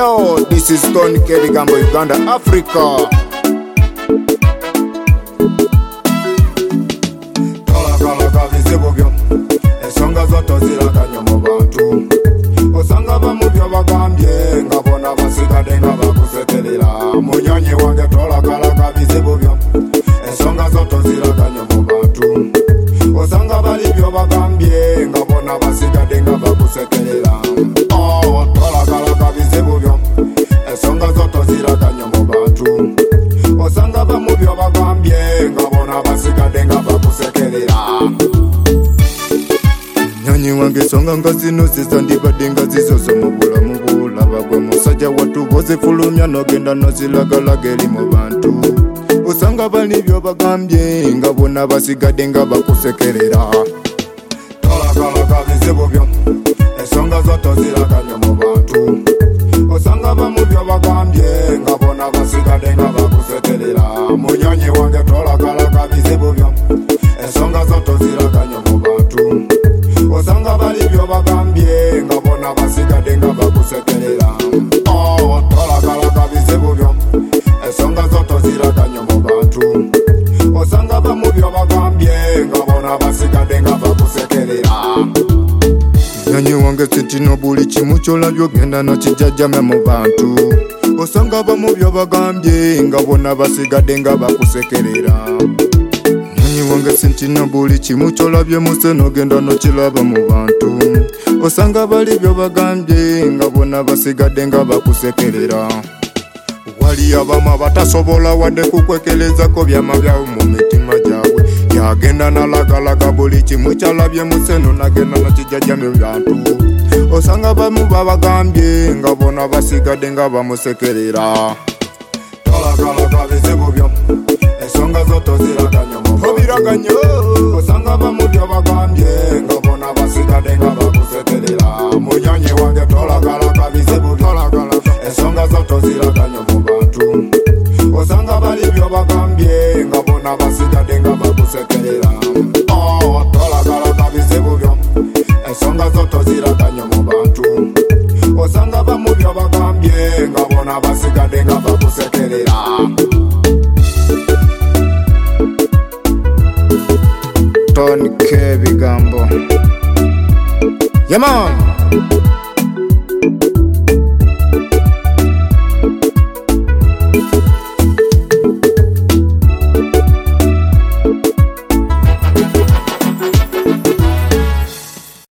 Yo, this is Tony Kebigambo, Uganda, Africa. Kala vizibu byo esonga zoto ziraganya mu bantu osanga bamubyo bagambye ngabona basigade nga bakusekerera munyonyi wange kala vizibu byo esonga zoto ziraganya mu bantu osanga bali byo bagambye ngabona basigade nga bakusekerera kala vizibu byo esonga zoto ziraganya mu bantu osanga bamubyo bagambye ngabona basigade nga bakusekerera nyonyi wange songa nga zino zizandibadde nga zizozo mu bulamu bulaba gwe musajja wattu bozifulumya nogenda nozilagalaga eri mu bantu osanga bali byo bagambye nga bonna basigadde nga bakusekerera kala bizibu byo esonga zoto ziraganya mu bantu osanga bamu byo bagambye nga bonna basigadde nga bakusekerera munyonyi wange kala bizibu byo esonga zoto ziraganya mu bantu osanga bali byo bagambye nga bonna basigadde nga bakusekerera kala bizibu byo esonga zoto ziraganya mu bantu osanga bamu byo bagambye nga bonna basigadde nga bakusekerera nyonyi wange sitino buli kimu kyolabye ogenda nokijajjame mu bantu osanga bamu byo bagambye nga bonna basigadde nga bakusekerera nyonyi wange sitino buli kimu kyolabye muse nogenda nokiraba mu bantu osanga bali byo bagambye nga bonna basigadde nga bakusekerera wali abamu abatasobola wadde kukwekelezako byama byawo mu mitima gyabwe yagenda nalagalaga buli kimu kyalabye museno nagenda nokijajjame bantu osanga bamu babagambye nga bonna basigadde nga bamusekerera kala bizibu byo esonga zoto ziraganya mu bantu osanga bamu byo bagambye nga bonna basigadde nga bakusekerera munyonyi wange kala bizibu byo esonga zoto ziraganya mu bantu osanga bali byo bagambye nga bonna basigadde nga bakusekerera kala bizibu byo esonga zoto ziraganya mu bantu osanga bamu byo bagambye nga bonna basigadde nga bakusekerera Tony Kebigambo. Yeah man.